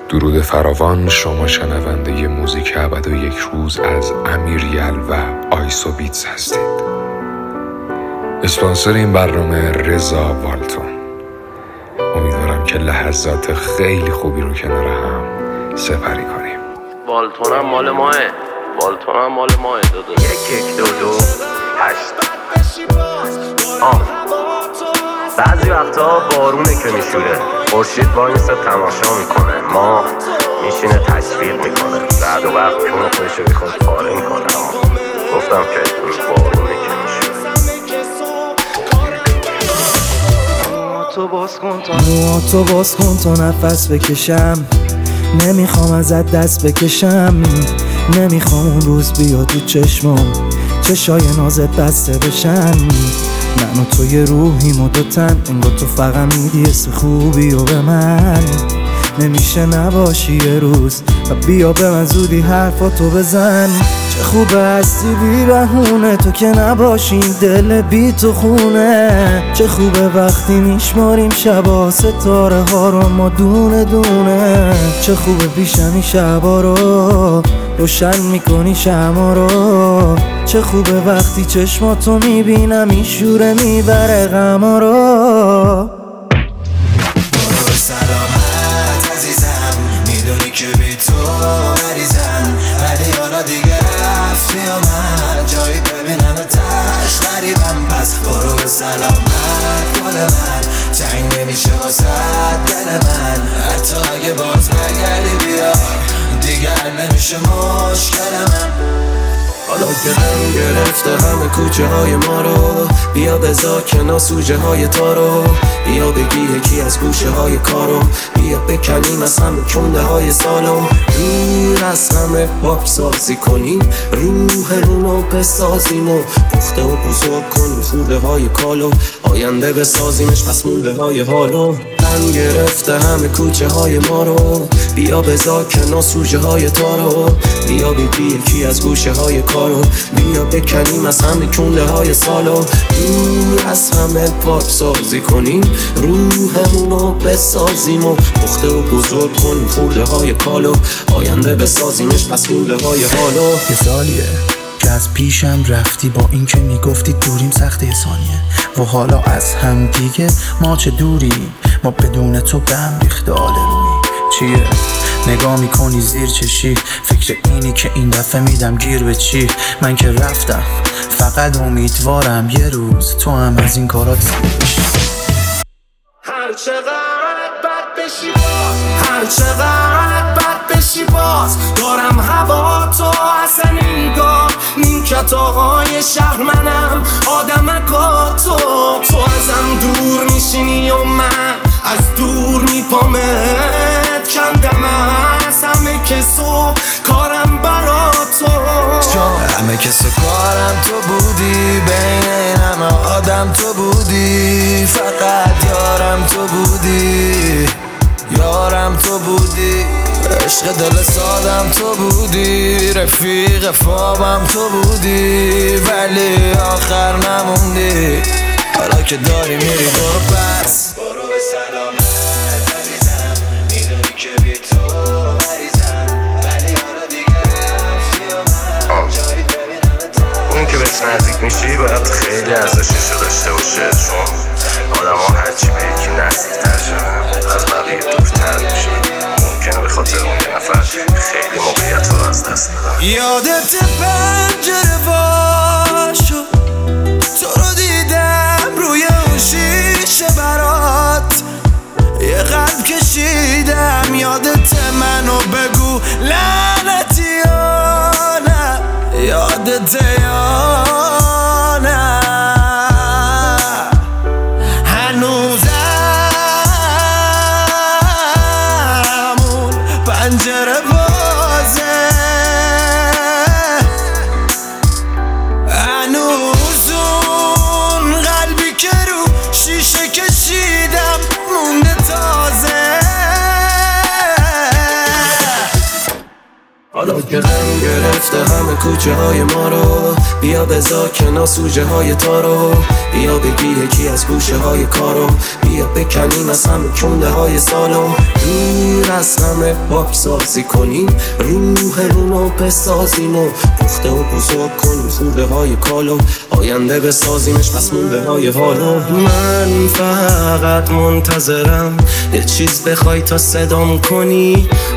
درود فراوان، شما شنونده موزیک ابد و یک روز از امیر یل و آیسو بیتز هستید. اسپانسر این برنامه رضا والتون. امیدوارم که لحظات خیلی خوبی رو کنار هم سپری کنیم. والتون هم مال ماه دادو 1122 بعضی وقتا بارونه که میشوره، خورشید وایسه تماشا میکنه، ماه میشینه تشویق میکنه، بعد و وقت چون خودشو میخواد پاره میکنه. اما گفتم که این بارونه که میشوره. تو باز کن تا نفس بکشم، نمیخوام ازت دست بکشم، نمیخوام اون روز بیا تو چشمم، چشای نازت بسته بشن. من و تو یه روحیم و دوتن، انگار تو فقط میدی اسم خوبی و به من نمیشه نباشی یه روز و بیا به من زودی حرفاتو بزن. چه خوبه هستی بی بهونه، تو که نباشی دل بی تو خونه. چه خوبه وقتی میشماریم شبا ستاره ها رو ما دونه دونه. چه خوبه پیشمی شبا رو روشن میکنی شما رو. چه خوبه وقتی چشماتو میبینم این شوره میبره غما رو. برو سلامت عزیزم، میدونی که بی تو مریضم، ولی حالا دیگه رفتی و من جایی ببینم تش قریبم. پس برو سلامت گل من، تنگ نمیشه واسه دل من، حتی اگه باز نگردی بیا دیگر نمیشه مشکل من. حالا که هم گرفته همه کوچه های ما رو، بیا بذار کنار سوژه های تارو، بیا بگی یکی از گوشه های کارو، بیا بکنیم از همه کنده های سالو، دور از همه پاپ سازی کنیم، روحمون رو بسازیم و پخته و بزرگ کنیم خوده های کالو، آینده بسازیمش پس مونده های حالو. هم گرفته همه کوچه های ما رو، بیا بذار کنار سوژه های تارو، بیا بگی یکی از گوشه های کارو، بیا بکنیم از همه کنده های سالو، دور از همه پاک سازی کنیم، روحمون رو بسازیم و پخته و بزرگ کنیم خورده های کالو، آینده بسازیمش پس مونده های حالو. یه سالیه که از پیشم رفتی، با این که میگفتی دوریم سخت یه ثانیه و حالا از هم دیگه ما چه دوریم، ما بدون تو به هم ریخته آل روی چیه. نگاه میکنی زیر چشی، فکر اینی که این دفعه میدم گیر به چی. من که رفتم فقط امیدوارم یه روز تو هم از این کارات سیر بشی. هر چقدر بد بشی باز، هر چقدر بد بشی باز، دارم هوا تو اصلا نگاه، نیمکت آقای شهر منم آدمکا تو ازم دور میشینی و من از دور میپامت کندم از همه کسو کارم برا تو، همه کسو کارم تو بودی، بین این همه آدم تو بودی، فقط یارم تو بودی، یارم تو بودی، عشق دل سادم تو بودی، رفیق خوابم تو بودی، ولی آخر نموندی. حالا که داری میری برو پس، برو به سلامت عزیزم، میدونی که بی تو مریضم، ولی حالا دیگه رفتی و من جایی ببینم تر. اون که بهش نزدیک میشی باید خیلی ارزششو داشته باشه، چون آدم ها هرچی به یکی نزدیک‌تر شدن از بقیه دورتر میشه. ممکنه به خاطر اون یه نفر خیلی موقعیت رو از دست بدن. یادت پنجره باشو، تو رو دیدم روی اون شیشه برات، یه قلب کشیدم یادت منو بگو لعنتی یا نه، یادت یا نه، هنوزم اون پنجره بازه، هنوز اون قلبی که رو شیشه کشیدم مونده تازه. حالا که غم گرفته همه کوچه های ما رو. بیا بذار کنار سوژه های تارو، بیا بگی یکی از گوشه های کارو، بیا بکنیم از همه کنده های سالو. دور از همه پاک سازی کنیم، روح رونو بسازیم و پخته و بزرگ کنیم خوده های کالو. آینده بسازیمش پس مونده های حالو. من فقط منتظرم یه چیز بخوای تا صدام کنی،